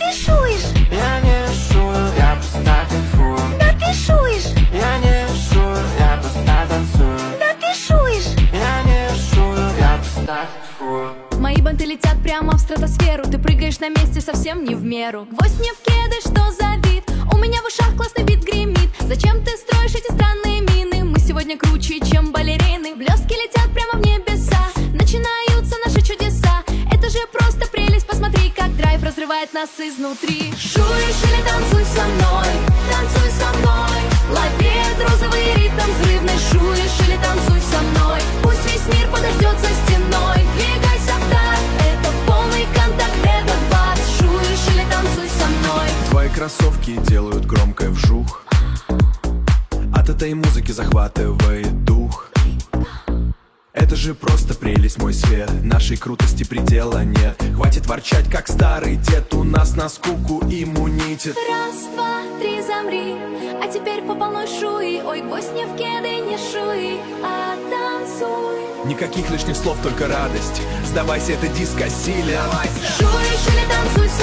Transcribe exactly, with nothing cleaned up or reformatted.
ты шуешь? Я не шую, я просто кайфую. Да ты шуешь? Я не шую, я просто танцую. Да ты шуешь? Я не шую, я просто кайфую. Мои банты летят прямо в стратосферу. Ты прыгаешь на месте совсем не в меру. Гвоздь мне в кеды, что за вид? У меня в ушах классный бит гремит. Зачем ты строишь эти странные мины? Мы сегодня круче, чем балерины. Блестки летят прямо в небеса. Начинаются наши чудеса. Это же просто прелесть. Посмотри, как драйв разрывает нас изнутри. Шуешь или танцуй со мной, танцуй со мной. Лови этот розовый ритм взрывный. Шуешь или танцуй со мной. Пусть весь мир подождет за стеной. Двигайся в такт, это полный контакт, этот бас. Шуешь или танцуй со мной. Твои кроссовки делают громкое вжух. От этой музыки захватывает дух. Это же просто прелесть, мой свет. Нашей крутости предела нет. Хватит ворчать, как старый дед. У нас на скуку иммунитет. Раз, два, три, замри. А теперь по полной шуи. Ой, гвоздь не в кеды, не шуи, а танцуй. Никаких лишних слов, только радость. Сдавайся, это диско силе. Шуешь или танцуй